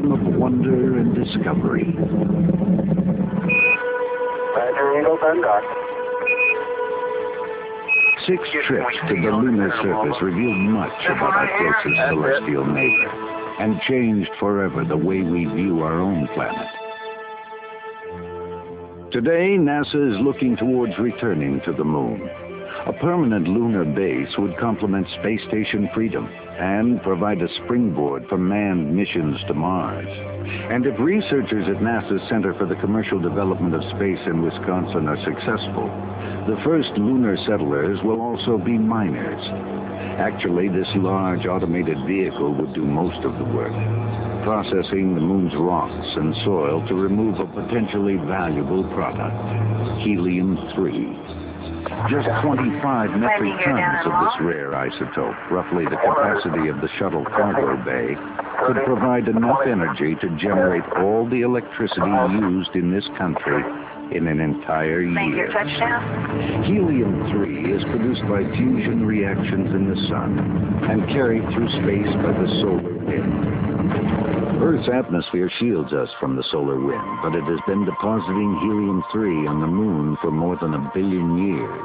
time of wonder and discovery. Roger, Eagle, dock. 6 trips to the lunar surface revealed much about our closest celestial neighbor and changed forever the way we view our own planet. Today, NASA is looking towards returning to the moon. A permanent lunar base would complement Space Station Freedom and provide a springboard for manned missions to Mars. And if researchers at NASA's Center for the Commercial Development of Space in Wisconsin are successful, the first lunar settlers will also be miners. Actually, this large automated vehicle would do most of the work, processing the moon's rocks and soil to remove a potentially valuable product, helium-3. Just 25 metric tons of this rare isotope, roughly the capacity of the shuttle cargo bay, could provide enough energy to generate all the electricity used in this country in an entire year. Helium-3 is produced by fusion reactions in the sun and carried through space by the solar wind. Earth's atmosphere shields us from the solar wind, but it has been depositing helium-3 on the moon for more than 1 billion years.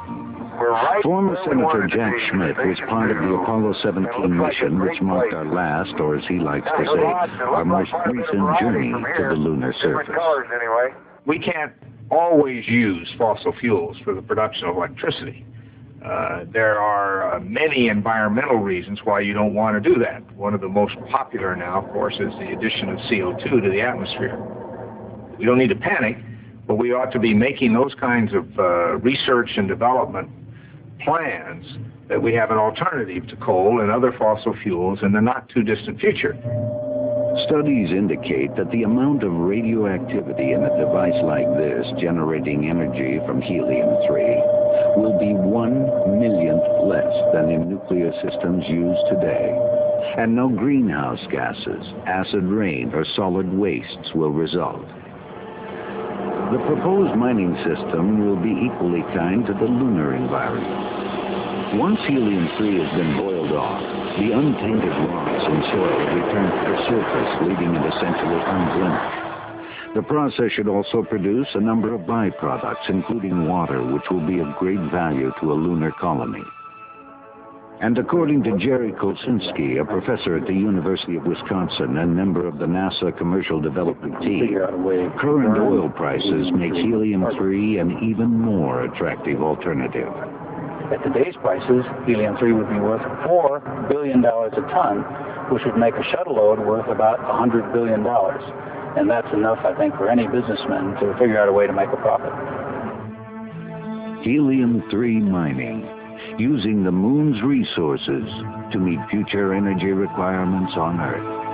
Former Senator Jack Schmitt was part of the Apollo 17 mission, which marked our last, or as he likes to say, our most recent journey to the lunar surface. We can't always use fossil fuels for the production of electricity. There are many environmental reasons why you don't want to do that. One of the most popular now, of course, is the addition of CO2 to the atmosphere. We don't need to panic, but we ought to be making those kinds of research and development plans that we have an alternative to coal and other fossil fuels in the not-too-distant future. Studies indicate that the amount of radioactivity in a device like this generating energy from helium-3 will be 1/1,000,000th less than in nuclear systems used today. And no greenhouse gases, acid rain, or solid wastes will result. The proposed mining system will be equally kind to the lunar environment. Once helium-3 has been boiled off, the untainted rocks and soil return to the surface, leaving it essentially unblemished. The process should also produce a number of byproducts, including water, which will be of great value to a lunar colony. And according to Jerry Kolsinski, a professor at the University of Wisconsin and member of the NASA Commercial Development Team, current oil prices make helium-3 an even more attractive alternative. At today's prices, helium-3 would be worth $4 billion a ton, which would make a shuttle load worth about $100 billion. And that's enough, I think, for any businessman to figure out a way to make a profit. Helium-3 mining, using the moon's resources to meet future energy requirements on Earth.